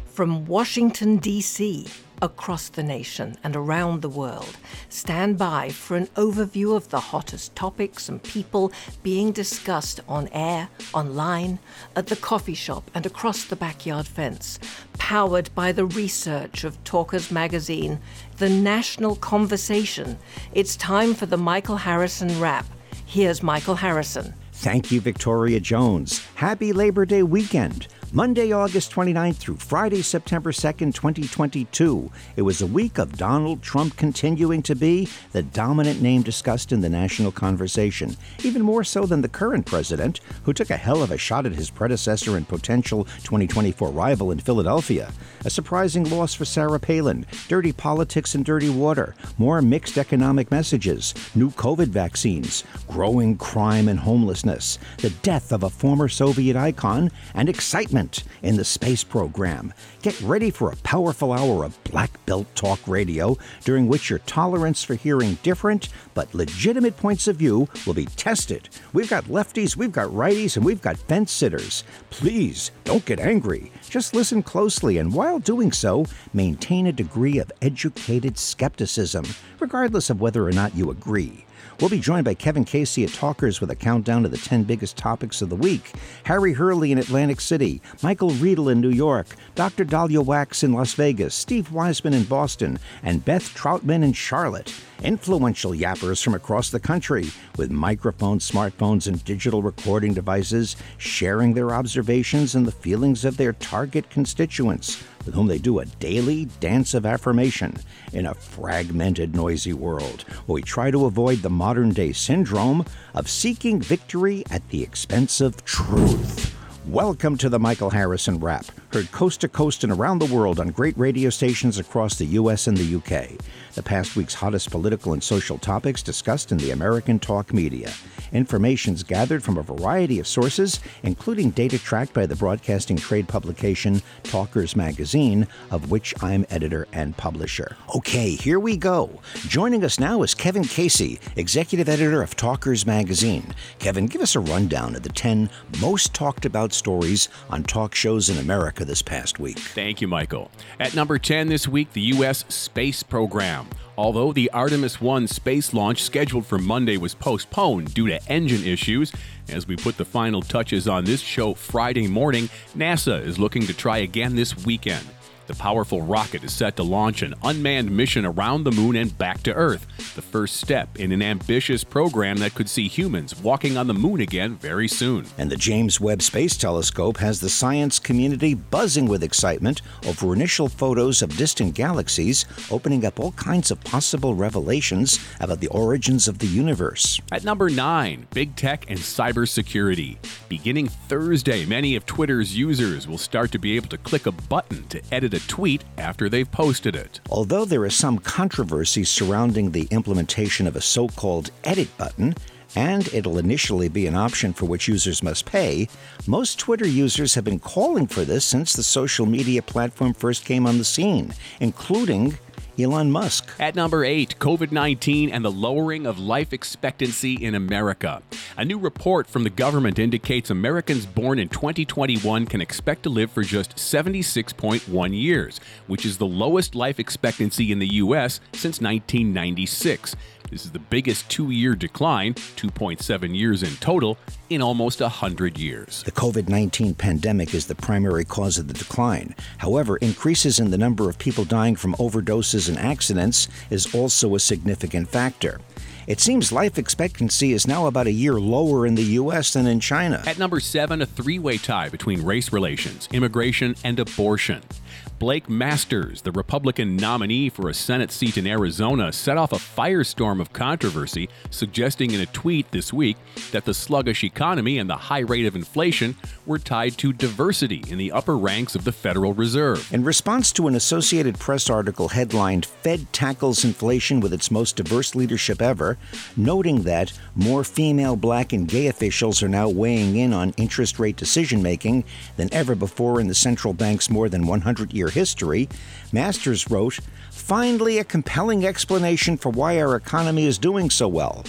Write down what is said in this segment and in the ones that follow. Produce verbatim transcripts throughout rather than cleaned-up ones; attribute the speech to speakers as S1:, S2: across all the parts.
S1: From Washington, D C, across the nation and around the world, stand by for an overview of the hottest topics and people being discussed on air, online, at the coffee shop and across the backyard fence. Powered by the research of Talkers Magazine, the national conversation. It's time for the Michael Harrison Wrap. Here's Michael Harrison.
S2: Thank you, Victoria Jones. Happy Labor Day weekend. Monday, August twenty-ninth through Friday, September second, twenty twenty-two. It was a week of Donald Trump continuing to be the dominant name discussed in the national conversation, even more so than the current president, who took a hell of a shot at his predecessor and potential twenty twenty-four rival in Philadelphia. A surprising loss for Sarah Palin, dirty politics and dirty water, more mixed economic messages, new COVID vaccines, growing crime and homelessness, the death of a former Soviet icon, and excitement in the space program. Get ready for a powerful hour of Black Belt Talk Radio, during which your tolerance for hearing different but legitimate points of view will be tested. We've got lefties, we've got righties, and we've got fence sitters. Please don't get angry. Just listen closely, and while doing so, maintain a degree of educated skepticism, regardless of whether or not you agree. We'll be joined by Kevin Casey at Talkers with a countdown of the ten biggest topics of the week. Harry Hurley in Atlantic City, Michael Riedel in New York, Doctor Dahlia Wax in Las Vegas, Steve Wiseman in Boston, and Beth Troutman in Charlotte. Influential yappers from across the country with microphones, smartphones, and digital recording devices sharing their observations and the feelings of their target constituents, with whom they do a daily dance of affirmation in a fragmented, noisy world, where we try to avoid the modern-day syndrome of seeking victory at the expense of truth. Welcome to the Michael Harrison Wrap, heard coast to coast and around the world on great radio stations across the U S and the U K. The past week's hottest political and social topics discussed in the American talk media. Information's gathered from a variety of sources, including data tracked by the broadcasting trade publication Talkers Magazine, of which I'm editor and publisher. Okay, here we go. Joining us now is Kevin Casey, executive editor of Talkers Magazine. Kevin, give us a rundown of the ten most talked about stories on talk shows in America this past week.
S3: Thank you, Michael. At number ten this week, the U S space program. Although the Artemis one space launch scheduled for Monday was postponed due to engine issues, as we put the final touches on this show Friday morning, NASA is looking to try again this weekend. The powerful rocket is set to launch an unmanned mission around the moon and back to Earth, the first step in an ambitious program that could see humans walking on the moon again very soon.
S2: And the James Webb Space Telescope has the science community buzzing with excitement over initial photos of distant galaxies, opening up all kinds of possible revelations about the origins of the universe.
S3: At number nine, big tech and cybersecurity. Beginning Thursday, many of Twitter's users will start to be able to click a button to edit a tweet after they've posted it.
S2: Although there is some controversy surrounding the implementation of a so-called edit button, and it'll initially be an option for which users must pay, most Twitter users have been calling for this since the social media platform first came on the scene, including Elon Musk.
S3: At number eight, covid nineteen and the lowering of life expectancy in America. A new report from the government indicates Americans born in twenty twenty-one can expect to live for just seventy-six point one years, which is the lowest life expectancy in the U S since nineteen ninety-six. This is the biggest two-year decline, two point seven years in total, in almost one hundred years.
S2: The covid nineteen pandemic is the primary cause of the decline. However, increases in the number of people dying from overdoses and accidents is also a significant factor. It seems life expectancy is now about a year lower in the U S than in China.
S3: At number seven, a three-way tie between race relations, immigration, and abortion. Blake Masters, the Republican nominee for a Senate seat in Arizona, set off a firestorm of controversy, suggesting in a tweet this week that the sluggish economy and the high rate of inflation were tied to diversity in the upper ranks of the Federal Reserve.
S2: In response to an Associated Press article headlined "Fed Tackles Inflation with Its Most Diverse Leadership Ever," noting that more female, black, and gay officials are now weighing in on interest rate decision-making than ever before in the central bank's more than one hundred year history, Masters wrote, "Finally a compelling explanation for why our economy is doing so well."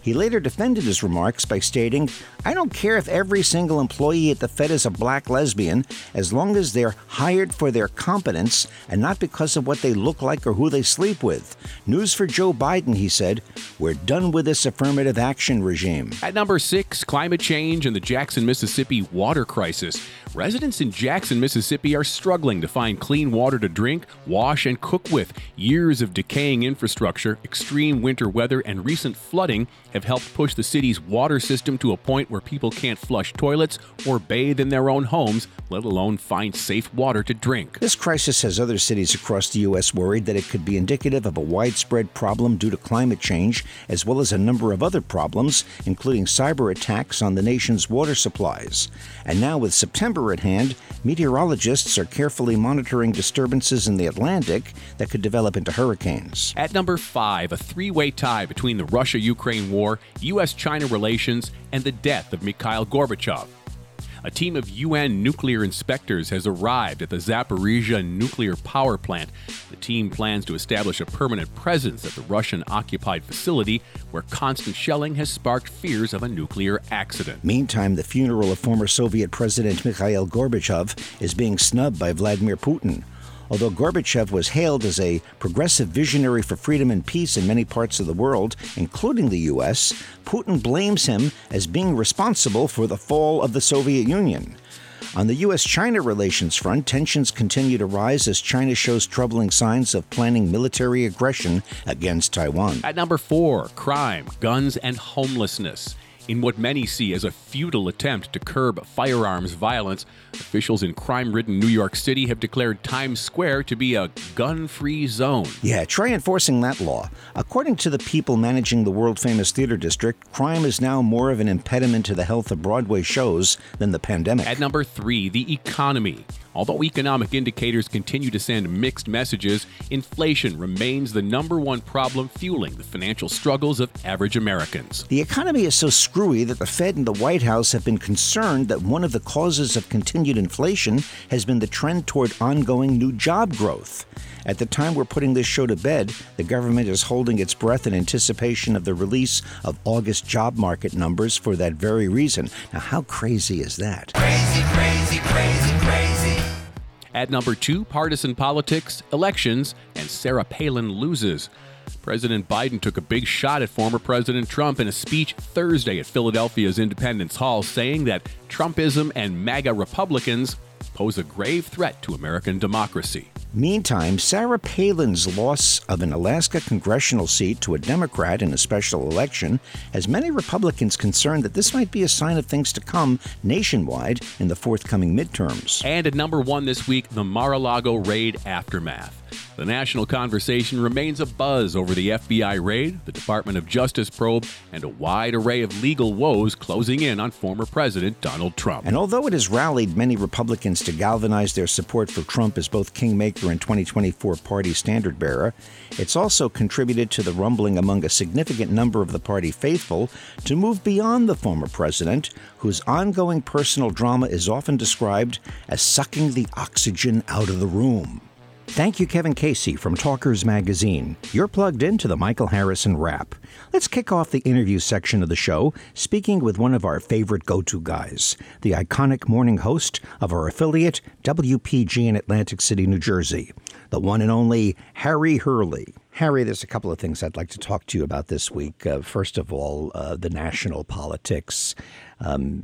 S2: He later defended his remarks by stating, "I don't care if every single employee at the Fed is a black lesbian, as long as they're hired for their competence and not because of what they look like or who they sleep with. News for Joe Biden," he said. "We're done with this affirmative action regime."
S3: At number six, climate change and the Jackson, Mississippi water crisis. Residents in Jackson, Mississippi are struggling to find clean water to drink, wash, and cook with. Years of decaying infrastructure, extreme winter weather, and recent flooding have helped push the city's water system to a point where people can't flush toilets or bathe in their own homes, let alone find safe water to drink.
S2: This crisis has other cities across the U S worried that it could be indicative of a widespread problem due to climate change, as well as a number of other problems, including cyber attacks on the nation's water supplies. And now, with September at hand, meteorologists are carefully monitoring disturbances in the Atlantic that could develop into hurricanes.
S3: At number five, a three-way tie between the Russia-Ukraine war, U S China relations, and the death of Mikhail Gorbachev. A team of U N nuclear inspectors has arrived at the Zaporizhzhia nuclear power plant. The team plans to establish a permanent presence at the Russian-occupied facility, where constant shelling has sparked fears of a nuclear accident.
S2: Meantime, the funeral of former Soviet President Mikhail Gorbachev is being snubbed by Vladimir Putin. Although Gorbachev was hailed as a progressive visionary for freedom and peace in many parts of the world, including the U S, Putin blames him as being responsible for the fall of the Soviet Union. On the U S China relations front, tensions continue to rise as China shows troubling signs of planning military aggression against Taiwan.
S3: At number four, crime, guns, and homelessness. In what many see as a futile attempt to curb firearms violence, officials in crime-ridden New York City have declared Times Square to be a gun-free zone.
S2: Yeah, try enforcing that law. According to the people managing the world-famous theater district, crime is now more of an impediment to the health of Broadway shows than the pandemic.
S3: At number three, the economy. Although economic indicators continue to send mixed messages, inflation remains the number one problem fueling the financial struggles of average Americans.
S2: The economy is so screwy that the Fed and the White House have been concerned that one of the causes of continued inflation has been the trend toward ongoing new job growth. At the time we're putting this show to bed, the government is holding its breath in anticipation of the release of August job market numbers for that very reason. Now, how crazy is that?
S4: Crazy, crazy, crazy, crazy.
S3: At number two, partisan politics, elections, and Sarah Palin loses. President Biden took a big shot at former President Trump in a speech Thursday at Philadelphia's Independence Hall, saying that Trumpism and MAGA Republicans pose a grave threat to American democracy.
S2: Meantime, Sarah Palin's loss of an Alaska congressional seat to a Democrat in a special election has many Republicans concerned that this might be a sign of things to come nationwide in the forthcoming midterms.
S3: And at number one this week, the Mar-a-Lago raid aftermath. The national conversation remains abuzz over the F B I raid, the Department of Justice probe, and a wide array of legal woes closing in on former President Donald Trump.
S2: And although it has rallied many Republicans to galvanize their support for Trump as both kingmaker and twenty twenty-four party standard bearer, it's also contributed to the rumbling among a significant number of the party faithful to move beyond the former president, whose ongoing personal drama is often described as sucking the oxygen out of the room. Thank you, Kevin Casey from Talkers Magazine. You're plugged into the Michael Harrison Wrap. Let's kick off the interview section of the show, speaking with one of our favorite go-to guys, the iconic morning host of our affiliate, W P G in Atlantic City, New Jersey, the one and only Harry Hurley. Harry, there's a couple of things I'd like to talk to you about this week. Uh, first of all, uh, the national politics. Um,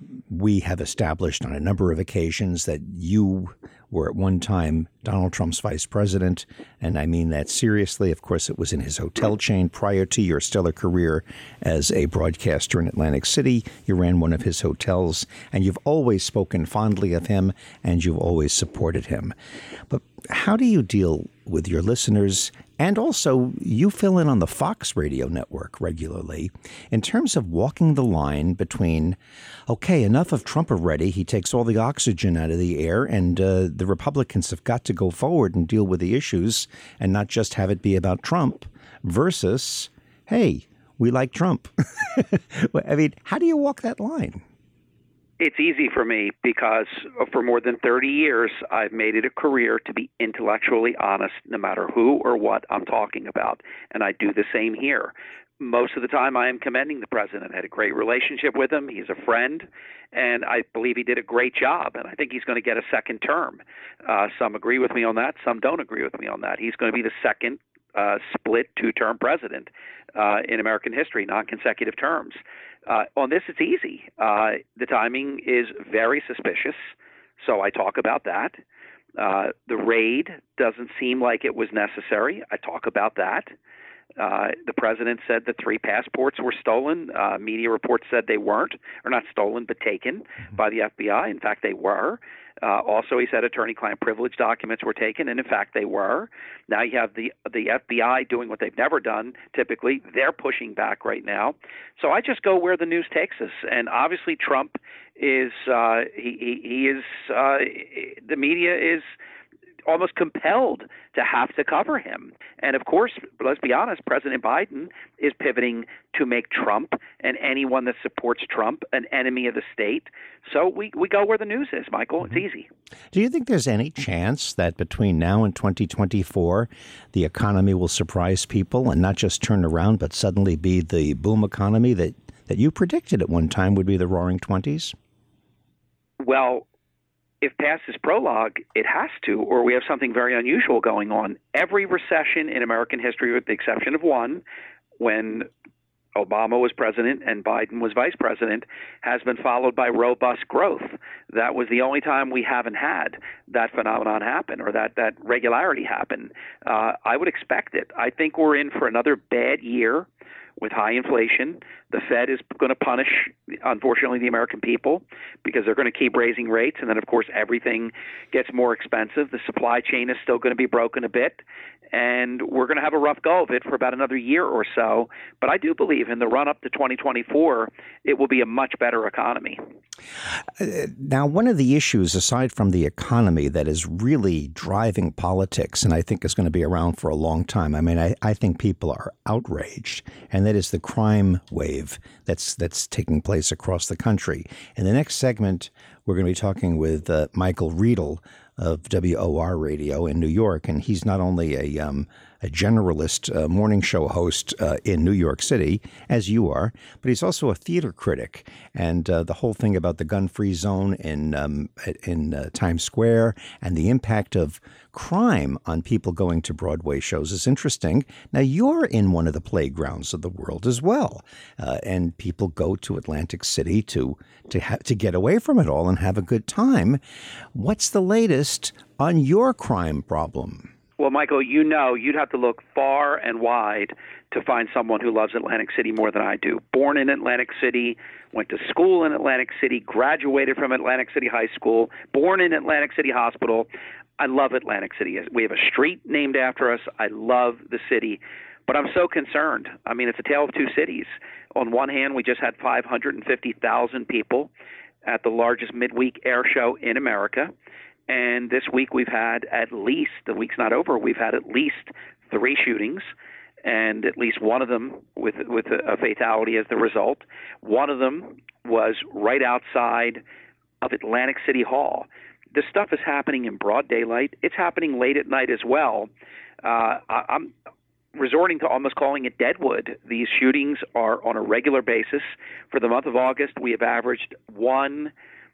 S2: we have established on a number of occasions that you were at one time Donald Trump's vice president, and I mean that seriously. Of course, it was in his hotel chain prior to your stellar career as a broadcaster in Atlantic City. You ran one of his hotels, and you've always spoken fondly of him, and you've always supported him. But how do you deal with your listeners? And also, you fill in on the Fox radio network regularly in terms of walking the line between, okay, enough of Trump already. He takes all the oxygen out of the air, and uh, the Republicans have got to go forward and deal with the issues and not just have it be about Trump, versus, hey, we like Trump. I mean, how do you walk that line?
S5: It's easy for me because for more than thirty years, I've made it a career to be intellectually honest no matter who or what I'm talking about. And I do the same here. most of the time I am commending the president. I had a great relationship with him. He's a friend, and I believe he did a great job, and I think he's going to get a second term. Uh, some agree with me on that. Some don't agree with me on that. He's going to be the second uh, split two-term president uh, in American history, non-consecutive terms. Uh, on this, it's easy. Uh, the timing is very suspicious, so I talk about that. Uh, the raid doesn't seem like it was necessary. I talk about that. Uh, the president said that three passports were stolen. Uh, media reports said they weren't, or not stolen, but taken by the F B I. In fact, they were. Uh, also, he said attorney-client privilege documents were taken, and in fact, they were. Now you have the the F B I doing what they've never done. Typically, they're pushing back right now. So I just go where the news takes us, and obviously, Trump is uh, he, he he is uh, the media is almost compelled to have to cover him. And of course, let's be honest, President Biden is pivoting to make Trump and anyone that supports Trump an enemy of the state. So we, we go where the news is, Michael. It's easy.
S2: Do you think there's any chance that between now and twenty twenty-four, the economy will surprise people and not just turn around, but suddenly be the boom economy that, that you predicted at one time would be the roaring twenties?
S5: Well, if past is prologue, it has to, or we have something very unusual going on. Every recession in American history, with the exception of one, when Obama was president and Biden was vice president, has been followed by robust growth. That was the only time we haven't had that phenomenon happen, or that, that regularity happen. Uh, I would expect it. I think we're in for another bad year with high inflation. The Fed is going to punish, unfortunately, the American people because they're going to keep raising rates. And then, of course, everything gets more expensive. The supply chain is still going to be broken a bit. And we're going to have a rough go of it for about another year or so. But I do believe in the run-up to twenty twenty-four, it will be a much better economy.
S2: Uh, now, one of the issues, aside from the economy, that is really driving politics, and I think is going to be around for a long time, I mean, I, I think people are outraged, and that is the crime wave that's that's taking place across the country. In the next segment, we're going to be talking with uh, Michael Riedel of W O R Radio in New York, and he's not only a um, a generalist uh, morning show host uh, in New York City, as you are, but he's also a theater critic. And uh, the whole thing about the gun-free zone in um, in uh, Times Square and the impact of crime on people going to Broadway shows is interesting. Now, you're in one of the playgrounds of the world as well, uh, and people go to Atlantic City to to ha- to get away from it all and have a good time. What's the latest on your crime problem?
S5: Well, Michael, you know you'd have to look far and wide to find someone who loves Atlantic City more than I do. Born in Atlantic City, went to school in Atlantic City, graduated from Atlantic City High School, born in Atlantic City Hospital. I love Atlantic City. We have a street named after us. I love the city. But I'm so concerned. I mean, it's a tale of two cities. On one hand, we just had five hundred fifty thousand people at the largest midweek air show in America. And this week we've had at least, the week's not over, we've had at least three shootings, and at least one of them with with a, a fatality as the result. One of them was right outside of Atlantic City Hall. This stuff is happening in broad daylight. It's happening late at night as well. Uh, I, I'm resorting to almost calling it Deadwood. These shootings are on a regular basis. For the month of August, we have averaged one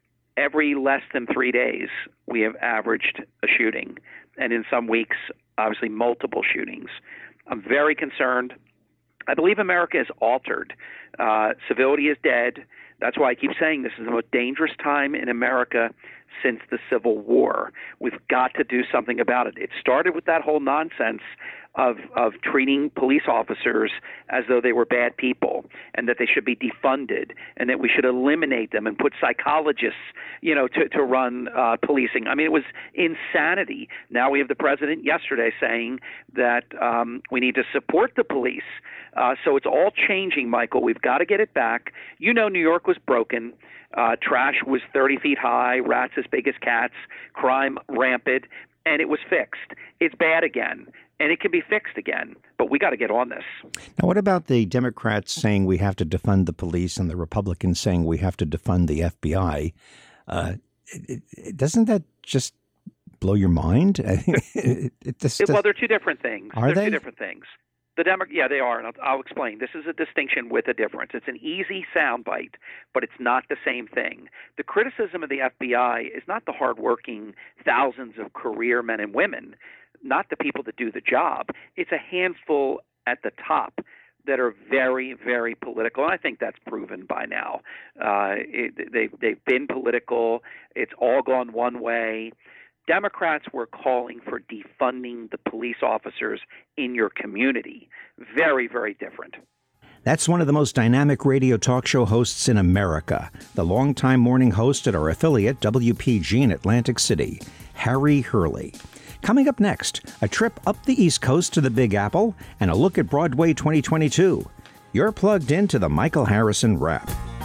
S5: every less than three days. We have averaged a shooting, and in some weeks, obviously multiple shootings. I'm very concerned. I believe America is altered. Uh, civility is dead. That's why I keep saying this is the most dangerous time in America since the Civil War. We've got to do something about it. It started with that whole nonsense of of treating police officers as though they were bad people and that they should be defunded and that we should eliminate them and put psychologists, you know, to, to run uh, policing. I mean, it was insanity. Now we have the president yesterday saying that um, we need to support the police. Uh, so it's all changing, Michael. We've got to get it back. You know, New York was broken. Uh, trash was thirty feet high, rats as big as cats, crime rampant, and it was fixed. It's bad again, and it can be fixed again, but we got to get on this.
S2: Now, what about the Democrats saying we have to defund the police and the Republicans saying we have to defund the F B I? Uh, it, it, doesn't that just blow your mind? it, it just,
S5: well, they're two different things.
S2: Are
S5: they're
S2: they?
S5: two different things. The Demo- yeah, they are, and I'll, I'll explain. This is a distinction with a difference. It's an easy soundbite, but it's not the same thing. The criticism of the F B I is not the hardworking thousands of career men and women, not the people that do the job. It's a handful at the top that are very, very political, and I think that's proven by now. Uh, it, they've, they've been political. It's all gone one way. Democrats were calling for defunding the police officers in your community. Very, very different.
S2: That's one of the most dynamic radio talk show hosts in America, the longtime morning host at our affiliate W P G in Atlantic City, Harry Hurley. Coming up next, a trip up the East Coast to the Big Apple and a look at Broadway twenty twenty-two. You're plugged into the Michael Harrison Wrap.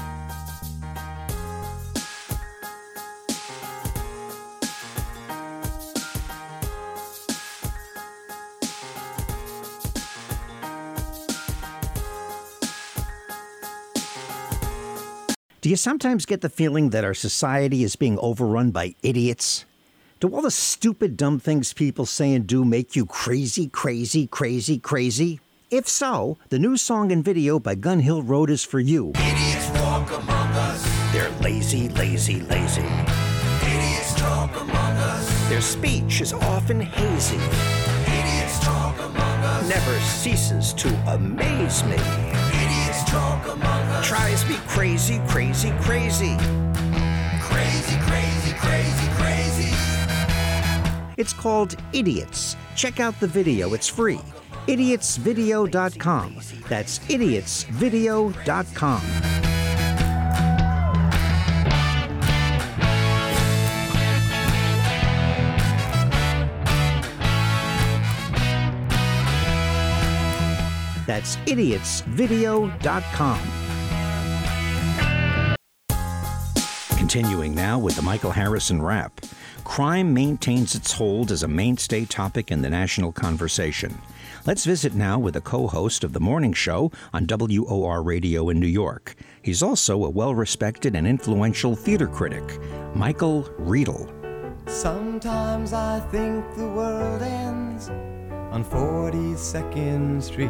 S2: Do you sometimes get the feeling that our society is being overrun by idiots? Do all the stupid, dumb things people say and do make you crazy, crazy, crazy, crazy? If so, the new song and video by Gun Hill Road is for you.
S4: Idiots walk among us.
S2: They're lazy, lazy, lazy.
S4: Idiots talk among us.
S2: Their speech is often hazy.
S4: Idiots talk among us.
S2: Never ceases to amaze me.
S4: Idiots talk among us.
S2: Tries me crazy, crazy, crazy.
S4: Crazy, crazy, crazy, crazy.
S2: It's called Idiots. Check out the video. It's free. idiots video dot com. That's idiots video dot com. That's idiots video dot com. Continuing now with the Michael Harrison Wrap. Crime maintains its hold as a mainstay topic in the national conversation. Let's visit now with a co-host of the morning show on W O R Radio in New York. He's also a well-respected and influential theater critic, Michael Riedel.
S6: Sometimes I think the world ends on forty-second Street,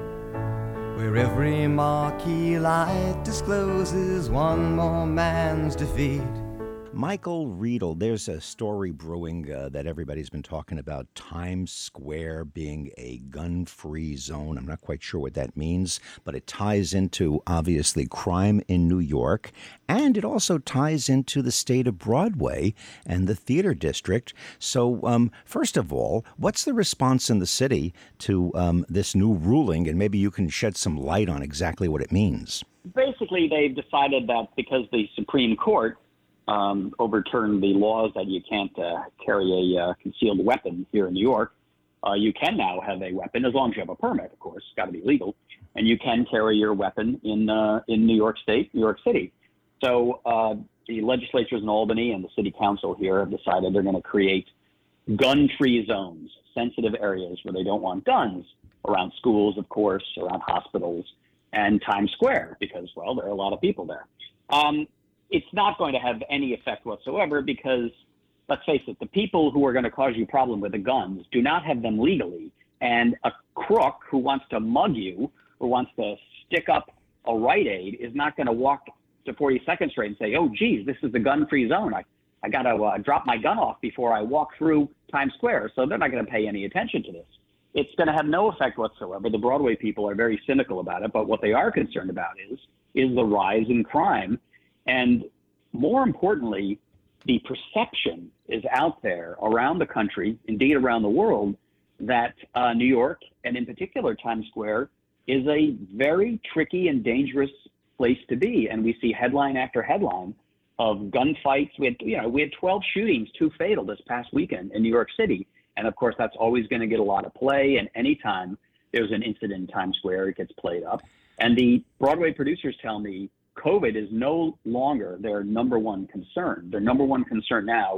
S6: where every marquee light discloses one more man's defeat.
S2: Michael Riedel, there's a story brewing uh, that everybody's been talking about, Times Square being a gun-free zone. I'm not quite sure what that means, but it ties into, obviously, crime in New York, and it also ties into the state of Broadway and the theater district. So, um, first of all, what's the response in the city to um, this new ruling, and maybe you can shed some light on exactly what it means?
S7: Basically, they've decided that because the Supreme Court Um, overturned the laws that you can't uh, carry a uh, concealed weapon here in New York. Uh, you can now have a weapon, as long as you have a permit, of course. It's got to be legal. And you can carry your weapon in uh, in New York State, New York City. So uh, the legislatures in Albany and the city council here have decided they're going to create gun-free zones, sensitive areas where they don't want guns, around schools, of course, around hospitals, and Times Square, because, well, there are a lot of people there. Um, It's not going to have any effect whatsoever because, let's face it, the people who are going to cause you problem with the guns do not have them legally. And a crook who wants to mug you or wants to stick up a Rite Aid is not going to walk to forty-second Street and say, oh, geez, this is the gun-free zone. I, I got to uh, drop my gun off before I walk through Times Square. So they're not going to pay any attention to this. It's going to have no effect whatsoever. The Broadway people are very cynical about it. But what they are concerned about is, is the rise in crime. And more importantly, the perception is out there around the country, indeed around the world, that uh, New York, and in particular Times Square, is a very tricky and dangerous place to be. And we see headline after headline of gunfights. We had, you know, we had twelve shootings, two fatal this past weekend in New York City. And of course, that's always going to get a lot of play. And anytime there's an incident in Times Square, it gets played up. And the Broadway producers tell me COVID is no longer their number one concern. Their number one concern now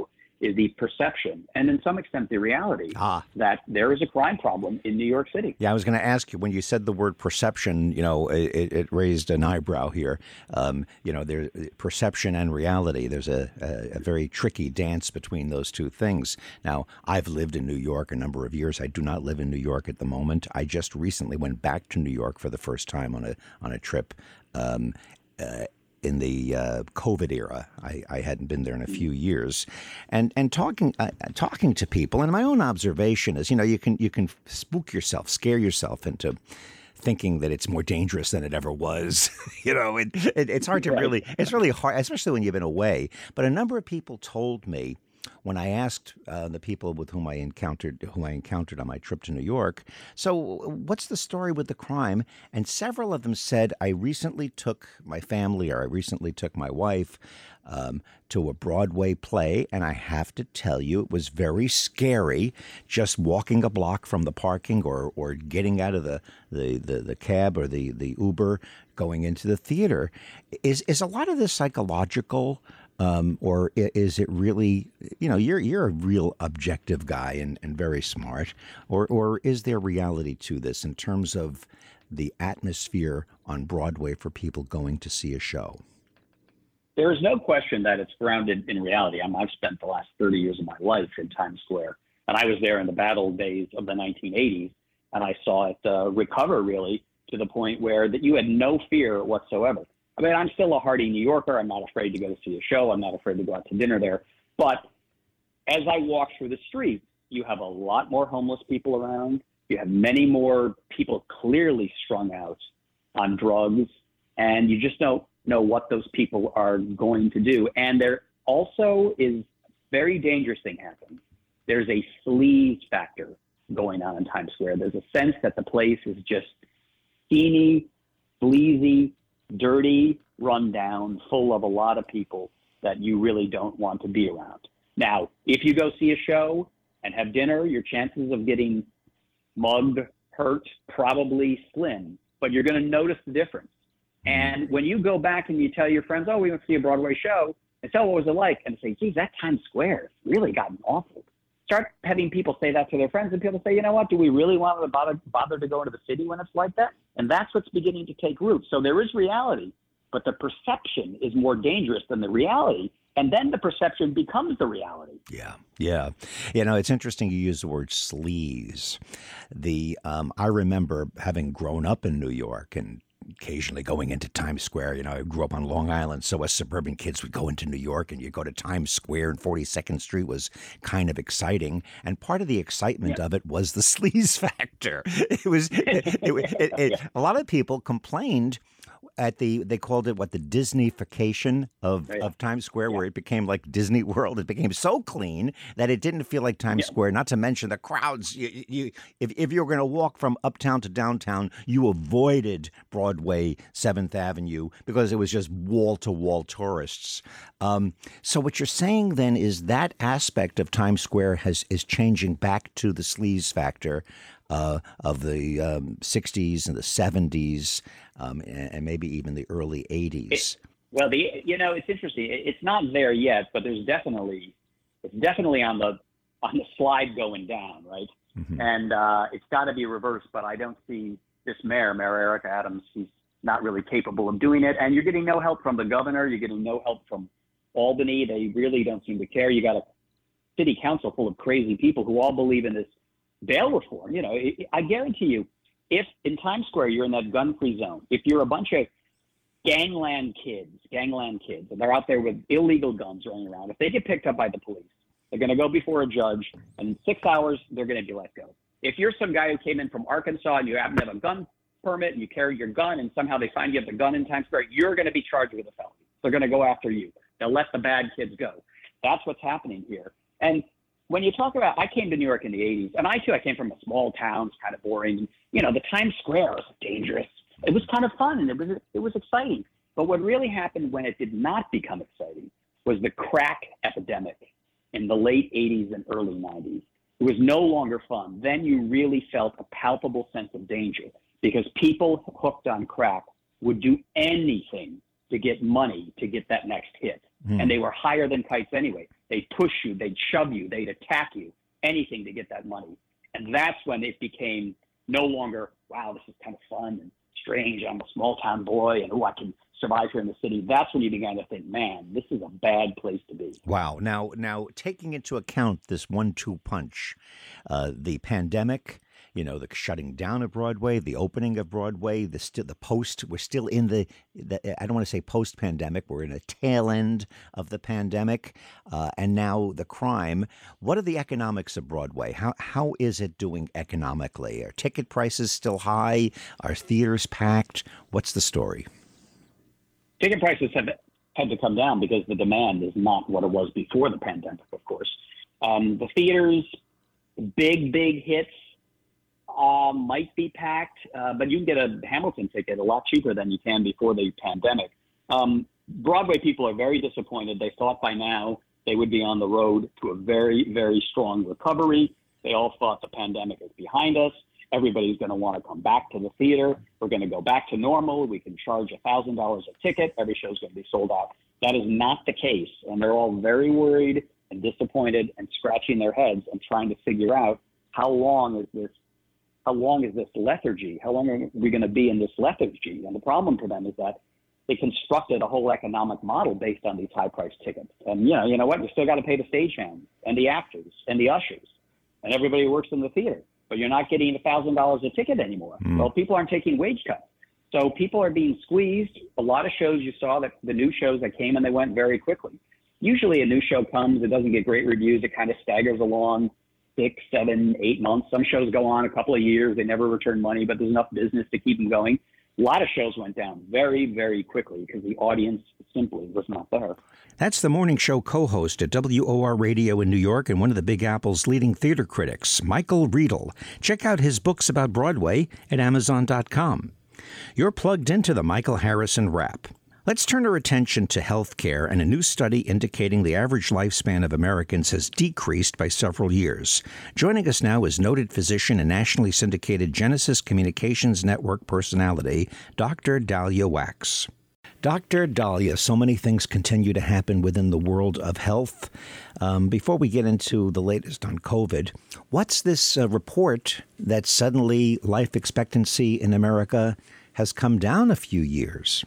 S7: is the perception and, in some extent, the reality
S2: ah.
S7: that there is a crime problem in New York City.
S2: Yeah, I was going to ask you, when you said the word perception, you know, it, it raised an eyebrow here. Um, you know, there's perception and reality. There's a, a, a very tricky dance between those two things. Now, I've lived in New York a number of years. I do not live in New York at the moment. I just recently went back to New York for the first time on a on a trip. Um, uh, in the uh, COVID era. I, I hadn't been there in a few years. And and talking uh, talking to people, and my own observation is, you know, you can you can spook yourself, scare yourself into thinking that it's more dangerous than it ever was. you know, it, it, it's hard to
S7: right.
S2: really, it's really hard, especially when you've been away. But a number of people told me, when I asked uh, the people with whom I encountered, who I encountered on my trip to New York, so what's the story with the crime? And several of them said, I recently took my family, or I recently took my wife um, to a Broadway play, and I have to tell you, it was very scary just walking a block from the parking or or getting out of the, the, the, the cab or the, the Uber going into the theater. Is is a lot of this psychological? Um, or is it really, you know, you're you're a real objective guy and, and very smart, or or is there reality to this in terms of the atmosphere on Broadway for people going to see a show?
S7: There is no question that it's grounded in reality. I mean, I've spent the last thirty years of my life in Times Square, and I was there in the battle days of the nineteen eighties, and I saw it uh, recover really to the point where that you had no fear whatsoever. I mean, I'm still a hardy New Yorker. I'm not afraid to go to see a show. I'm not afraid to go out to dinner there. But as I walk through the street, you have a lot more homeless people around. You have many more people clearly strung out on drugs, and you just don't know what those people are going to do. And there also is a very dangerous thing happening. There's a sleaze factor going on in Times Square. There's a sense that the place is just steamy, sleazy, dirty, run down, full of a lot of people that you really don't want to be around. Now, if you go see a show and have dinner, your chances of getting mugged, hurt, probably slim, but you're going to notice the difference. And when you go back and you tell your friends, oh, we went to see a Broadway show, and so what was it like? And say, geez, that Times Square has really gotten awful. Start having people say that to their friends, and people say, you know what, do we really want to bother, bother to go into the city when it's like that? And that's what's beginning to take root. So there is reality, but the perception is more dangerous than the reality. And then the perception becomes the reality.
S2: Yeah, yeah. You know, it's interesting you use the word sleaze. The um, I remember having grown up in New York and occasionally going into Times Square. You know, I grew up on Long Island, so as suburban kids would go into New York, and you go to Times Square, and forty-second Street was kind of exciting. And part of the excitement yeah. of it was the sleaze factor. It was it, it, it, it,
S7: yeah.
S2: A lot of people complained at the, they called it what, the Disney-fication of,
S7: right.
S2: of Times Square,
S7: yeah.
S2: where it became like Disney World. It became so clean that it didn't feel like Times yeah. Square, not to mention the crowds. You, you, if, if you were going to walk from uptown to downtown, you avoided Broadway, seventh Avenue, because it was just wall-to-wall tourists. Um, so what you're saying then is that aspect of Times Square has is changing back to the sleaze factor uh, of the um, sixties and the seventies, um, and, and maybe even the early eighties.
S7: It, well, the you know it's interesting. It, it's not there yet, but there's definitely it's definitely on the on the slide going down, right? Mm-hmm. And uh, it's got to be reversed. But I don't see this mayor, Mayor Eric Adams. He's not really capable of doing it. And you're getting no help from the governor. You're getting no help from Albany. They really don't seem to care. You got a city council full of crazy people who all believe in this bail reform. You know, I guarantee you, if in Times Square you're in that gun-free zone, if you're a bunch of gangland kids, gangland kids, and they're out there with illegal guns running around, if they get picked up by the police, they're going to go before a judge, and in six hours they're going to be let go. If you're some guy who came in from Arkansas and you happen to have a gun permit and you carry your gun, and somehow they find you have the gun in Times Square, you're going to be charged with a felony. They're going to go after you. They'll let the bad kids go. That's what's happening here. And when you talk about, I came to New York in the eighties, and I too, I came from a small town, it's kind of boring. You know, the Times Square was dangerous. It was kind of fun, and it was it was exciting. But what really happened when it did not become exciting was the crack epidemic in the late eighties and early nineties. It was no longer fun. Then you really felt a palpable sense of danger because people hooked on crack would do anything to get money to get that next hit. Mm. And they were higher than kites anyway. They'd push you, they'd shove you, they'd attack you, anything to get that money. And that's when it became no longer, wow, this is kind of fun and strange. I'm a small town boy and oh, I can survive here in the city. That's when you began to think, man, this is a bad place to be.
S2: Wow. Now, now taking into account this one two punch, uh, the pandemic, you know, the shutting down of Broadway, the opening of Broadway, the still the post. We're still in the, the I don't want to say post pandemic. We're in a tail end of the pandemic, uh, and now the crime. What are the economics of Broadway? How how is it doing economically? Are ticket prices still high? Are theaters packed? What's the story?
S7: Ticket prices have had to come down because the demand is not what it was before the pandemic. Of course, um, the theaters, big big hits. Uh, might be packed, uh, but you can get a Hamilton ticket a lot cheaper than you can before the pandemic. Um, Broadway people are very disappointed. They thought by now they would be on the road to a very, very strong recovery. They all thought the pandemic is behind us. Everybody's going to want to come back to the theater. We're going to go back to normal. We can charge one thousand dollars a ticket. Every show's going to be sold out. That is not the case, and they're all very worried and disappointed and scratching their heads and trying to figure out how long is this How long is this lethargy? How long are we going to be in this lethargy? And the problem for them is that they constructed a whole economic model based on these high-priced tickets. And, you know, you know what? You still got to pay the stagehands and the actors and the ushers and everybody who works in the theater. But you're not getting one thousand dollars a ticket anymore. Mm. Well, people aren't taking wage cuts. So people are being squeezed. A lot of shows you saw, that the new shows that came and they went very quickly. Usually a new show comes, it doesn't get great reviews, it kind of staggers along. Six, seven, eight months. Some shows go on a couple of years. They never return money, but there's enough business to keep them going. A lot of shows went down very, very quickly because the audience simply was not there.
S2: That's the morning show co-host at W O R Radio in New York and one of the Big Apple's leading theater critics, Michael Riedel. Check out his books about Broadway at Amazon dot com. You're plugged into the Michael Harrison Wrap. Let's turn our attention to health care and a new study indicating the average lifespan of Americans has decreased by several years. Joining us now is noted physician and nationally syndicated Genesis Communications Network personality, Doctor Dahlia Wachs. Doctor Dahlia, so many things continue to happen within the world of health. Um, before we get into the latest on COVID, what's this uh, report that suddenly life expectancy in America has come down a few years?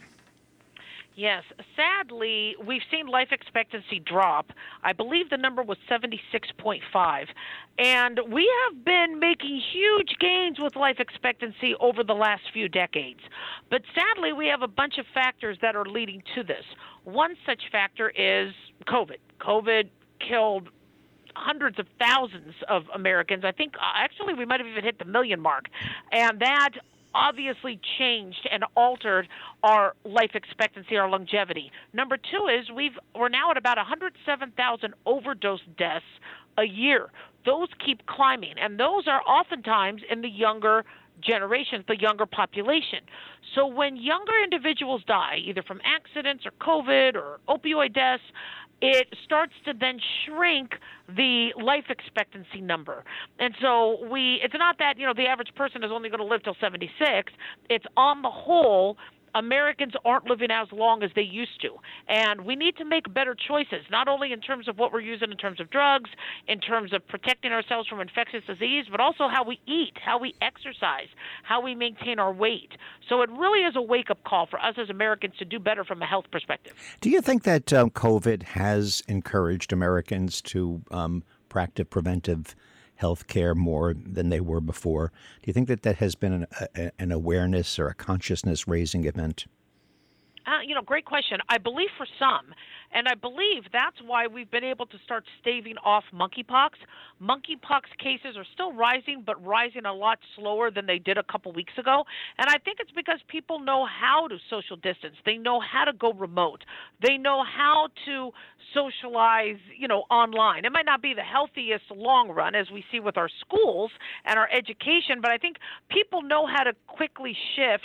S8: Yes. Sadly, we've seen life expectancy drop. I believe the number was seventy-six point five. And we have been making huge gains with life expectancy over the last few decades. But sadly, we have a bunch of factors that are leading to this. One such factor is COVID. COVID killed hundreds of thousands of Americans. I think, uh, actually, we might have even hit the million mark. And that obviously changed and altered our life expectancy, our longevity. Number two is we've we're now at about one hundred seven thousand overdose deaths a year. Those keep climbing, and those are oftentimes in the younger generations, the younger population. So when younger individuals die, either from accidents or COVID or opioid deaths, it starts to then shrink the life expectancy number. And so we, it's not that, you know, the average person is only going to live till seventy-six. It's on the whole, Americans aren't living as long as they used to. And we need to make better choices, not only in terms of what we're using in terms of drugs, in terms of protecting ourselves from infectious disease, but also how we eat, how we exercise, how we maintain our weight. So it really is a wake-up call for us as Americans to do better from a health perspective.
S2: Do you think that um, COVID has encouraged Americans to um, practice preventive health care more than they were before? Do you think that that has been an, a, an awareness or a consciousness-raising event?
S8: Uh, you know, great question. I believe for some, and I believe that's why we've been able to start staving off monkeypox. Monkeypox cases are still rising, but rising a lot slower than they did a couple weeks ago. And I think it's because people know how to social distance. They know how to go remote. They know how to socialize, you know, online. It might not be the healthiest long run, as we see with our schools and our education, but I think people know how to quickly shift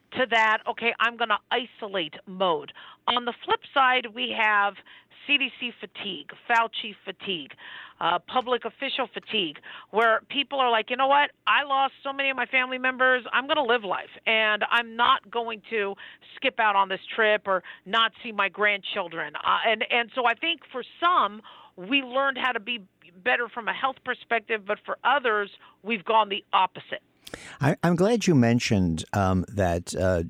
S8: to that, okay, I'm going to isolate mode. On the flip side, we have C D C fatigue, Fauci fatigue, uh, public official fatigue, where people are like, you know what, I lost so many of my family members, I'm going to live life, and I'm not going to skip out on this trip or not see my grandchildren. Uh, and, and so I think for some, we learned how to be better from a health perspective, but for others, we've gone the opposite.
S2: I, I'm glad you mentioned um, that uh,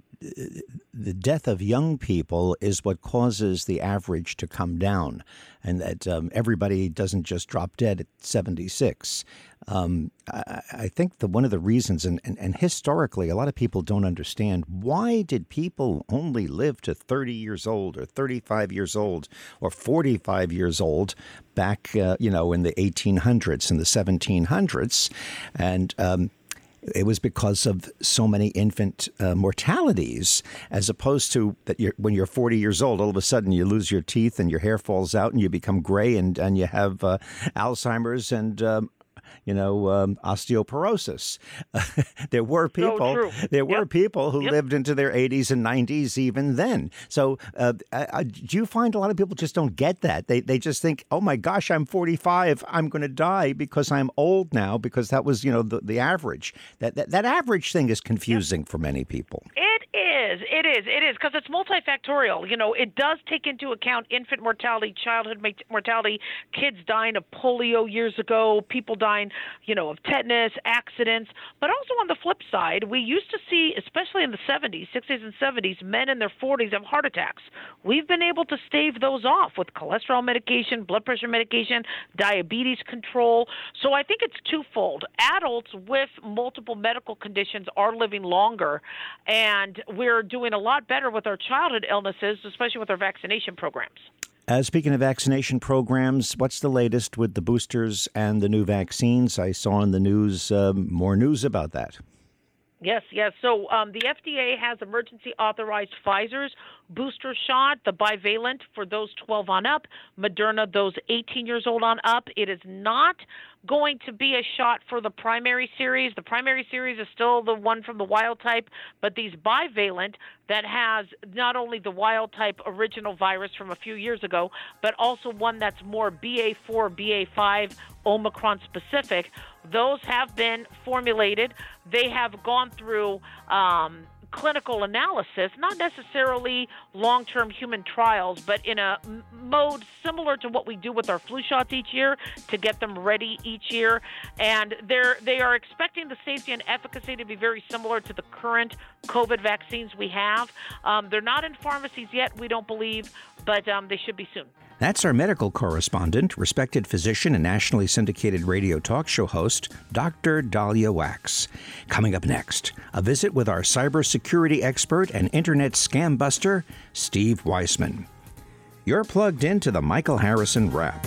S2: the death of young people is what causes the average to come down, and that um, everybody doesn't just drop dead at seventy-six. Um, I, I think that one of the reasons, and, and, and historically, a lot of people don't understand, why did people only live to thirty years old or thirty-five years old or forty-five years old back, uh, you know, in the eighteen hundreds and the seventeen hundreds? And um it was because of so many infant uh, mortalities, as opposed to that you're, when you're forty years old, all of a sudden you lose your teeth and your hair falls out and you become gray and, and you have uh, Alzheimer's and um, you know, um, osteoporosis. there were people,
S8: so
S2: there were
S8: yep.
S2: people who
S8: yep.
S2: lived into their eighties and nineties even then. So uh, uh, do you find a lot of people just don't get that? They they just think, oh my gosh, I'm forty-five, I'm going to die because I'm old now, because that was, you know, the, the average. That, that that average thing is confusing yep. for many people.
S8: It is, it is, it is, because it's multifactorial. You know, it does take into account infant mortality, childhood mortality, kids dying of polio years ago, people dying, you know, of tetanus, accidents. But also on the flip side, we used to see, especially in the seventies, sixties and seventies, men in their forties have heart attacks. We've been able to stave those off with cholesterol medication, blood pressure medication, diabetes control. So I think it's twofold. Adults with multiple medical conditions are living longer, and we're doing a lot better with our childhood illnesses, especially with our vaccination programs.
S2: Uh, speaking of vaccination programs, what's the latest with the boosters and the new vaccines? I saw in the news um, more news about that.
S8: Yes, yes. So um, the F D A has emergency authorized Pfizer's booster shot, the bivalent for those twelve on up, Moderna those eighteen years old on up. It is not going to be a shot for the primary series. The primary series is still the one from the wild type, but these bivalent that has not only the wild type original virus from a few years ago, but also one that's more B A four, B A five, Omicron specific, those have been formulated. They have gone through um, clinical analysis, not necessarily long-term human trials, but in a m- mode similar to what we do with our flu shots each year to get them ready each year. And they're, they are expecting the safety and efficacy to be very similar to the current COVID vaccines we have. Um, they're not in pharmacies yet, we don't believe, but um, they should be soon.
S2: That's our medical correspondent, respected physician and nationally syndicated radio talk show host, Doctor Dahlia Wax. Coming up next, a visit with our cybersecurity expert and internet scam buster, Steve Weissman. You're plugged into the Michael Harrison Wrap.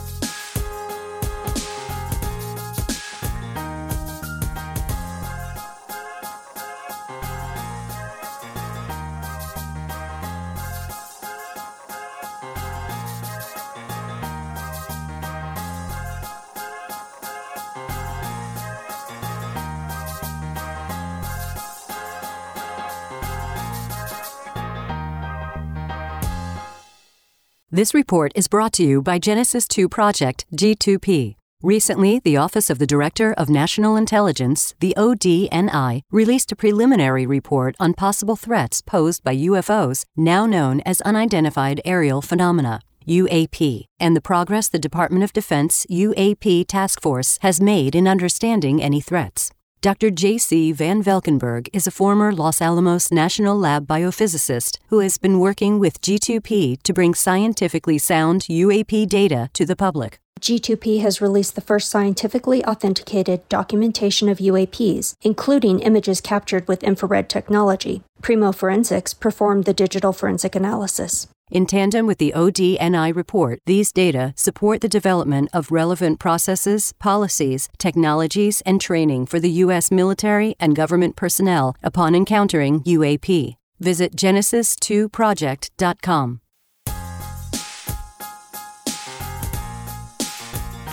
S9: This report is brought to you by Genesis two Project, G two P. Recently, the Office of the Director of National Intelligence, the O D N I, released a preliminary report on possible threats posed by U F Os, now known as Unidentified Aerial Phenomena, U A P, and the progress the Department of Defense U A P Task Force has made in understanding any threats. Doctor J C Van Velkenberg is a former Los Alamos National Lab biophysicist who has been working with G two P to bring scientifically sound U A P data to the public.
S10: G two P has released the first scientifically authenticated documentation of U A Ps, including images captured with infrared technology. Primo Forensics performed the digital forensic analysis.
S9: In tandem with the O D N I report, these data support the development of relevant processes, policies, technologies, and training for the U S military and government personnel upon encountering U A P. Visit genesis two project dot com.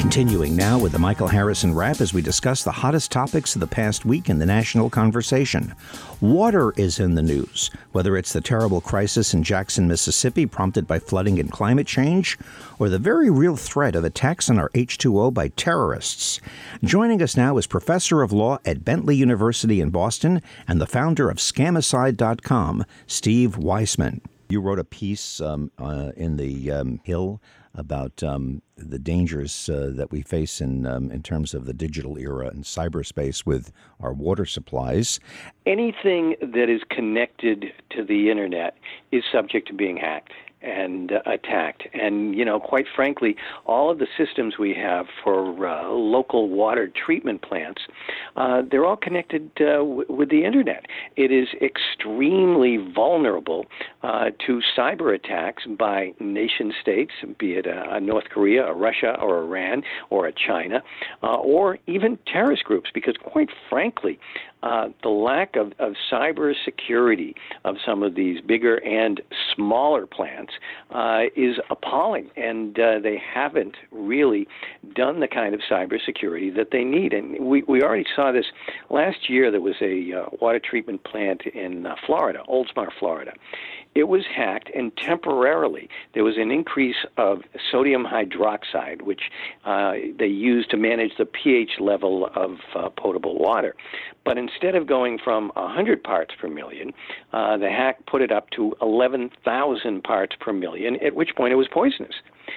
S2: Continuing now with the Michael Harrison Wrap as we discuss the hottest topics of the past week in the national conversation. Water is in the news, whether it's the terrible crisis in Jackson, Mississippi, prompted by flooding and climate change, or the very real threat of attacks on our H two O by terrorists. Joining us now is Professor of Law at Bentley University in Boston and the founder of Scamicide dot com, Steve Weissman. You wrote a piece um, uh, in the um, Hill about um, the dangers uh, that we face in um, in terms of the digital era and cyberspace with our water supplies.
S11: Anything that is connected to the internet is subject to being hacked and uh, attacked. And, you know, quite frankly, all of the systems we have for uh, local water treatment plants, uh, they're all connected uh, w- with the internet. It is extremely vulnerable uh, to cyber attacks by nation states, be it a, a North Korea, a Russia, or Iran, or a China, uh, or even terrorist groups, because quite frankly, Uh, the lack of, of cyber security of some of these bigger and smaller plants uh, is appalling, and uh, they haven't really done the kind of cyber security that they need. And we, we already saw this last year. There was a uh, water treatment plant in uh, Florida, Oldsmar, Florida. It was hacked, and temporarily there was an increase of sodium hydroxide, which uh, they use to manage the pH level of uh, potable water. But instead of going from one hundred parts per million, uh, the hack put it up to eleven thousand parts per million, at which point it was poisonous.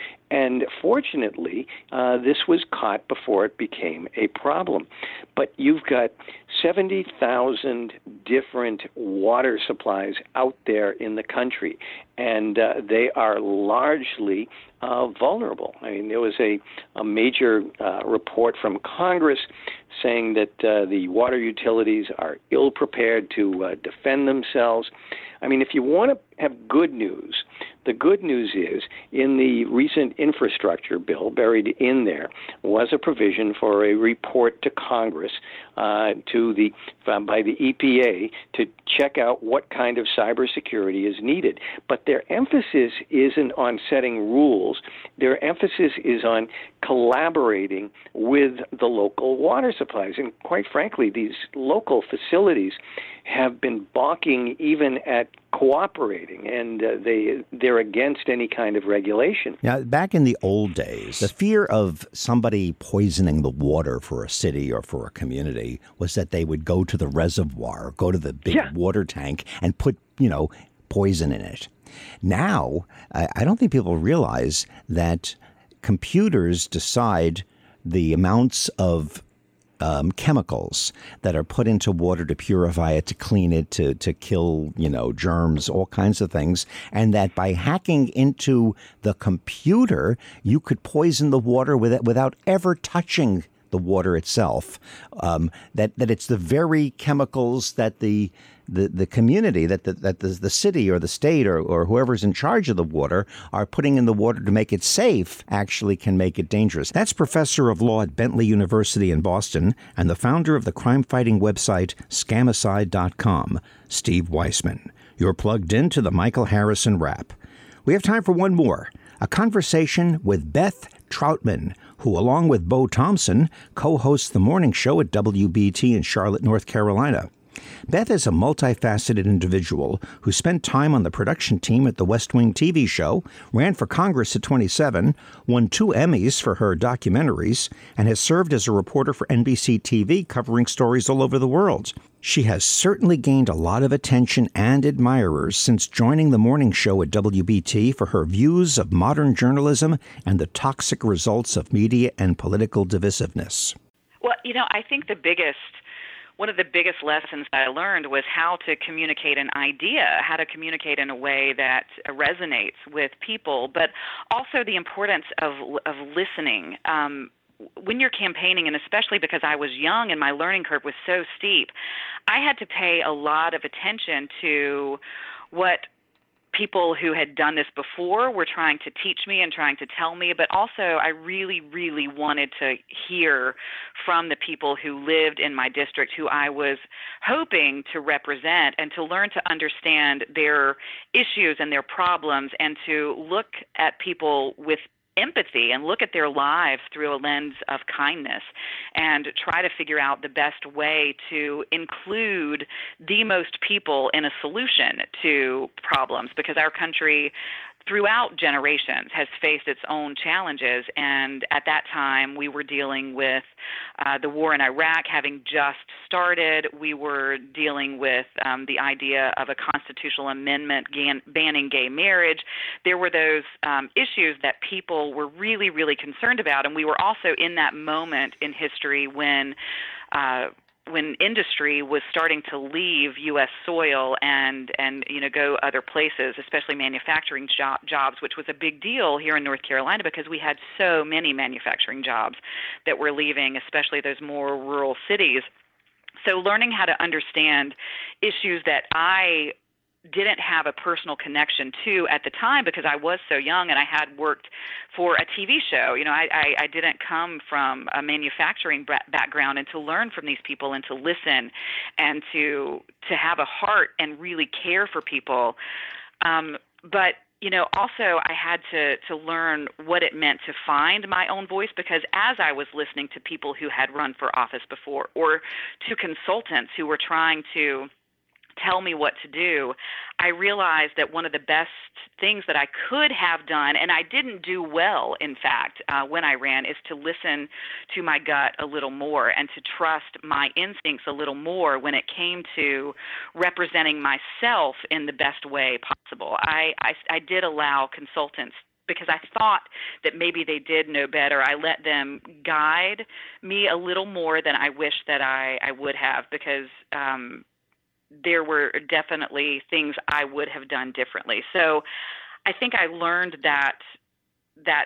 S11: And fortunately, uh, this was caught before it became a problem. But you've got seventy thousand different water supplies out there in the country, and uh, they are largely uh, vulnerable. I mean, there was a, a major uh, report from Congress saying that uh, the water utilities are ill-prepared to uh, defend themselves. I mean, if you want to have good news, the good news is in the recent infrastructure bill, buried in there, was a provision for a report to Congress uh, to the um, by the E P A to check out what kind of cybersecurity is needed. But their emphasis isn't on setting rules. Their emphasis is on collaborating with the local water supplies. And quite frankly, these local facilities have been balking even at cooperating, and uh, they, they're against any kind of regulation.
S2: Now, back in the old days, the fear of somebody poisoning the water for a city or for a community was that they would go to the reservoir, go to the big yeah. water tank and put, you know, poison in it. Now, I, I don't think people realize that computers decide the amounts of Um, chemicals that are put into water to purify it, to clean it, to to kill, you know, germs, all kinds of things, and that by hacking into the computer, you could poison the water with it without ever touching the water itself. Um, that that it's the very chemicals that the the, the community, that the, that the, the city or the state or, or whoever's in charge of the water are putting in the water to make it safe actually can make it dangerous. That's Professor of Law at Bentley University in Boston and the founder of the crime-fighting website Scamicide dot com, Steve Weissman. You're plugged into the Michael Harrison Wrap. We have time for one more, a conversation with Beth Troutman, who, along with Bo Thompson, co-hosts the morning show at W B T in Charlotte, North Carolina. Beth is a multifaceted individual who spent time on the production team at the West Wing T V show, ran for Congress at twenty-seven, won two Emmys for her documentaries, and has served as a reporter for N B C T V covering stories all over the world. She has certainly gained a lot of attention and admirers since joining the morning show at W B T for her views of modern journalism and the toxic results of media and political divisiveness.
S12: Well, you know, I think the biggest One of the biggest lessons I learned was how to communicate an idea, how to communicate in a way that resonates with people, but also the importance of of listening. Um, when you're campaigning, and especially because I was young and my learning curve was so steep, I had to pay a lot of attention to what people who had done this before were trying to teach me and trying to tell me, but also I really, really wanted to hear from the people who lived in my district, who I was hoping to represent, and to learn to understand their issues and their problems, and to look at people with empathy and look at their lives through a lens of kindness and try to figure out the best way to include the most people in a solution to problems, because our country throughout generations has faced its own challenges. And at that time, we were dealing with uh, the war in Iraq having just started. We were dealing with um, the idea of a constitutional amendment gan- banning gay marriage. There were those um, issues that people were really, really concerned about. And we were also in that moment in history when uh, when industry was starting to leave U S soil and, and you know, go other places, especially manufacturing jo- jobs, which was a big deal here in North Carolina because we had so many manufacturing jobs that were leaving, especially those more rural cities. So learning how to understand issues that I didn't have a personal connection to at the time because I was so young and I had worked for a T V show. You know, I, I, I didn't come from a manufacturing background, and to learn from these people and to listen and to to have a heart and really care for people. Um, but you know, also I had to, to learn what it meant to find my own voice, because as I was listening to people who had run for office before, or to consultants who were trying to tell me what to do, I realized that one of the best things that I could have done, and I didn't do well, in fact, uh, when I ran, is to listen to my gut a little more and to trust my instincts a little more when it came to representing myself in the best way possible. I, I, I did allow consultants, because I thought that maybe they did know better. I let them guide me a little more than I wish that I, I would have, because um, there were definitely things I would have done differently. So I think I learned that that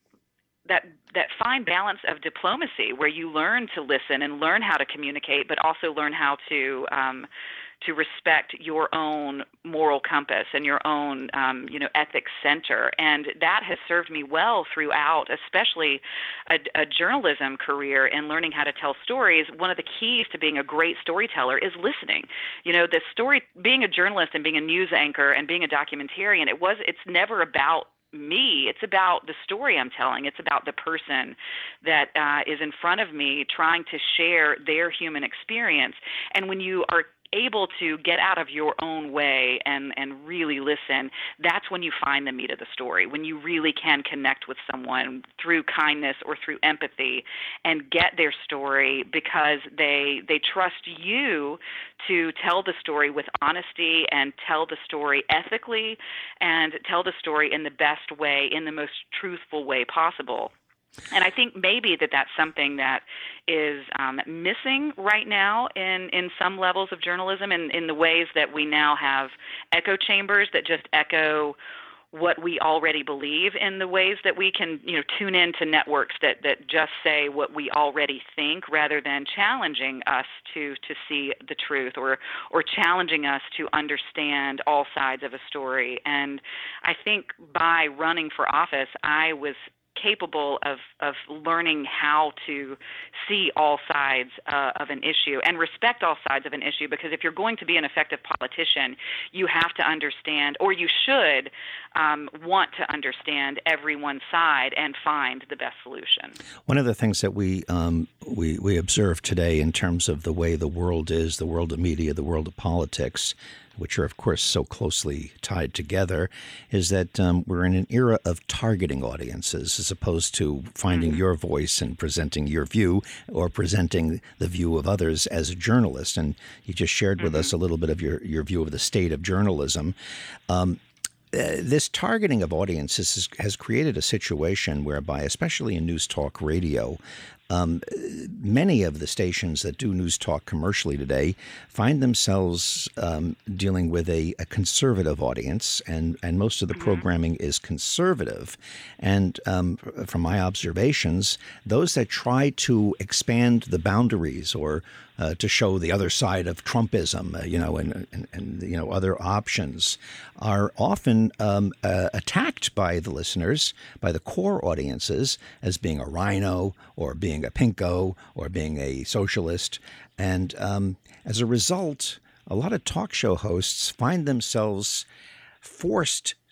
S12: that that fine balance of diplomacy, where you learn to listen and learn how to communicate, but also learn how to um, to respect your own moral compass and your own, um, you know, ethics center. And that has served me well throughout, especially a, a journalism career and learning how to tell stories. One of the keys to being a great storyteller is listening. You know, the story, being a journalist and being a news anchor and being a documentarian, it was, it's never about me. It's about the story I'm telling. It's about the person that uh, is in front of me trying to share their human experience. And when you are able to get out of your own way and, and really listen, that's when you find the meat of the story, when you really can connect with someone through kindness or through empathy and get their story because they they trust you to tell the story with honesty and tell the story ethically and tell the story in the best way, in the most truthful way possible. And I think maybe that that's something that is um, missing right now in, in some levels of journalism, in, in the ways that we now have echo chambers that just echo what we already believe, in the ways that we can, you know, tune into networks that, that just say what we already think, rather than challenging us to, to see the truth, or or challenging us to understand all sides of a story. And I think by running for office, I was capable of, of learning how to see all sides uh, of an issue and respect all sides of an issue, because if you're going to be an effective politician, you have to understand, or you should um, want to understand everyone's side and find the best solution.
S2: One of the things that we, um, we, we observe today in terms of the way the world is, the world of media, the world of politics, which are, of course, so closely tied together, is that um, we're in an era of targeting audiences as opposed to finding mm-hmm. your voice and presenting your view, or presenting the view of others as a journalist. And you just shared mm-hmm. with us a little bit of your, your view of the state of journalism. Um, Uh, this targeting of audiences has, has created a situation whereby, especially in news talk radio, um, many of the stations that do news talk commercially today find themselves um, dealing with a, a conservative audience, and, and most of the mm-hmm. programming is conservative. And um, from my observations, those that try to expand the boundaries, or Uh, to show the other side of Trumpism, uh, you know, and, and, and, you know, other options, are often um, uh, attacked by the listeners, by the core audiences, as being a rhino, or being a pinko, or being a socialist. And um, as a result, a lot of talk show hosts find themselves forced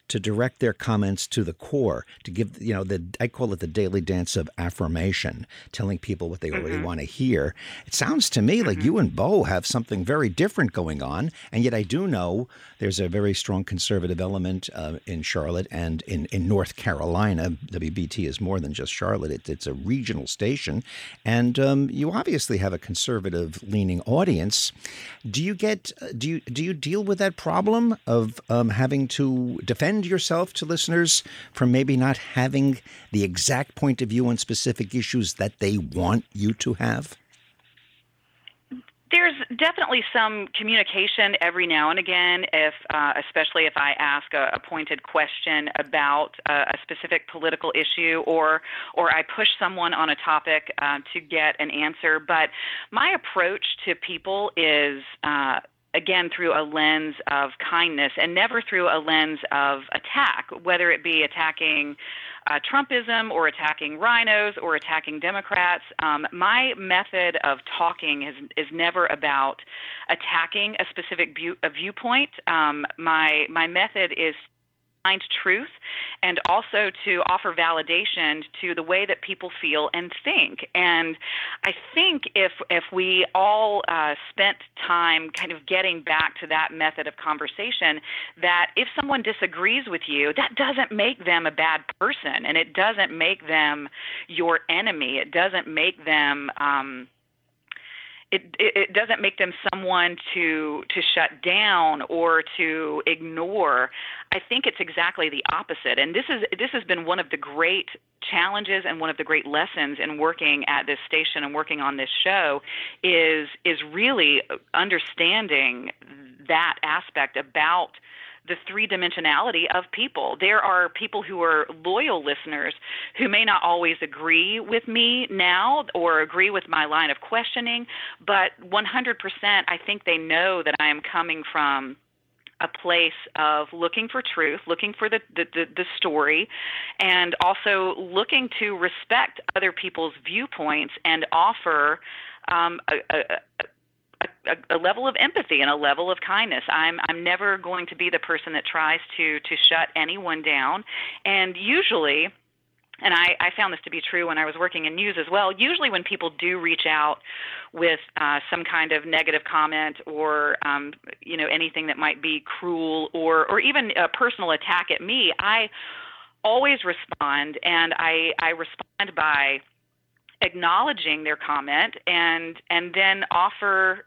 S2: to direct their comments to the core, to give, you know, the I call it the daily dance of affirmation, telling people what they already mm-hmm. want to hear. It sounds to me mm-hmm. like you and Bo have something very different going on, and yet I do know there's a very strong conservative element uh, in Charlotte and in, in North Carolina. W B T is more than just Charlotte. It, it's a regional station, and um, you obviously have a conservative-leaning audience. Do you get do you do you deal with that problem of um, having to defend yourself to listeners from maybe not having the exact point of view on specific issues that they want you to have?
S12: There's definitely some communication every now and again, if uh, especially if I ask a, a pointed question about uh, a specific political issue, or or I push someone on a topic uh, to get an answer. But my approach to people is uh, again, through a lens of kindness and never through a lens of attack, whether it be attacking uh, Trumpism or attacking rhinos or attacking Democrats. Um, my method of talking is, is never about attacking a specific view, a viewpoint. Um, my, my method is find truth and also to offer validation to the way that people feel and think. And I think if if we all uh, spent time kind of getting back to that method of conversation, that if someone disagrees with you, that doesn't make them a bad person, and it doesn't make them your enemy. It doesn't make them um, It, it doesn't make them someone to to shut down or to ignore. I think it's exactly the opposite. And this is this has been one of the great challenges and one of the great lessons in working at this station and working on this show is is really understanding that aspect about the three-dimensionality of people. There are people who are loyal listeners who may not always agree with me now or agree with my line of questioning, but one hundred percent I think they know that I am coming from a place of looking for truth, looking for the, the, the, the story, and also looking to respect other people's viewpoints and offer um, a, a, a A, a level of empathy and a level of kindness. I'm I'm never going to be the person that tries to to shut anyone down. And usually, and I, I found this to be true when I was working in news as well, usually when people do reach out with uh, some kind of negative comment or um, you know anything that might be cruel or or even a personal attack at me, I always respond, and I I respond by acknowledging their comment and and then offer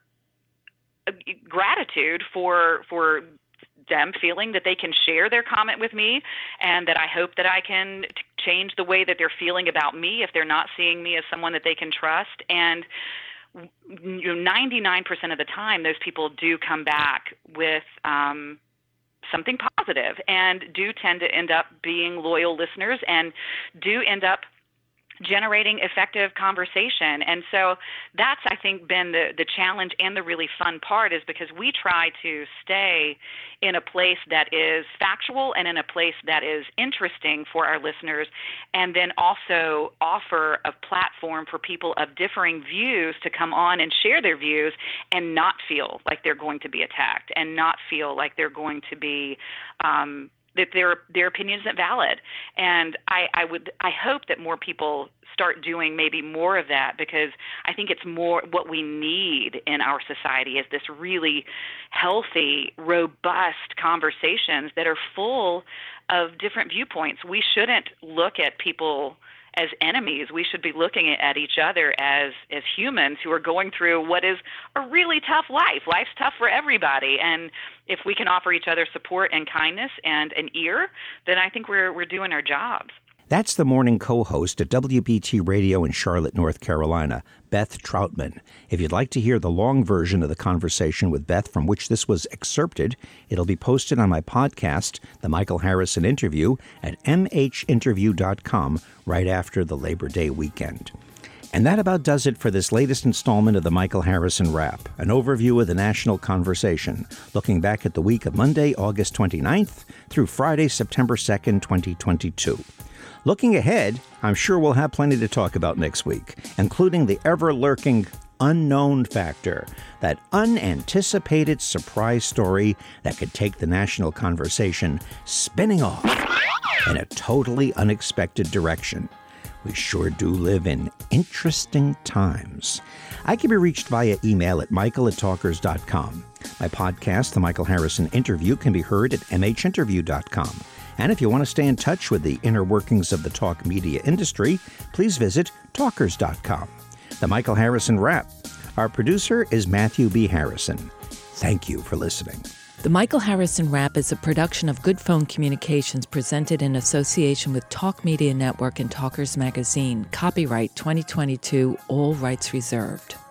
S12: gratitude for for them feeling that they can share their comment with me, and that I hope that I can t- change the way that they're feeling about me if they're not seeing me as someone that they can trust. And you know, ninety-nine percent of the time, those people do come back with um, something positive and do tend to end up being loyal listeners and do end up generating effective conversation. And so that's, I think, been the, the challenge and the really fun part, is because we try to stay in a place that is factual and in a place that is interesting for our listeners, and then also offer a platform for people of differing views to come on and share their views and not feel like they're going to be attacked and not feel like they're going to be um, that their their opinion isn't valid. And I, I would I hope that more people start doing maybe more of that, because I think it's more what we need in our society is this really healthy, robust conversations that are full of different viewpoints. We shouldn't look at people as enemies. We should be looking at each other as as humans who are going through what is a really tough life. Life's tough for everybody, and if we can offer each other support and kindness and an ear, then I think we're we're doing our jobs.
S2: That's the morning co-host at W B T Radio in Charlotte, North Carolina, Beth Troutman. If you'd like to hear the long version of the conversation with Beth from which this was excerpted, it'll be posted on my podcast, The Michael Harrison Interview, at m h interview dot com right after the Labor Day weekend. And that about does it for this latest installment of the Michael Harrison Wrap, an overview of the national conversation, looking back at the week of Monday, August twenty-ninth through Friday, September second, twenty twenty-two. Looking ahead, I'm sure we'll have plenty to talk about next week, including the ever-lurking unknown factor, that unanticipated surprise story that could take the national conversation spinning off in a totally unexpected direction. We sure do live in interesting times. I can be reached via email at michael at talkers dot com. My podcast, The Michael Harrison Interview, can be heard at m h interview dot com. And if you want to stay in touch with the inner workings of the talk media industry, please visit talkers dot com. The Michael Harrison Wrap. Our producer is Matthew B. Harrison. Thank you for listening.
S13: The Michael Harrison Wrap is a production of Good Phone Communications, presented in association with Talk Media Network and Talkers Magazine. Copyright twenty twenty-two, all rights reserved.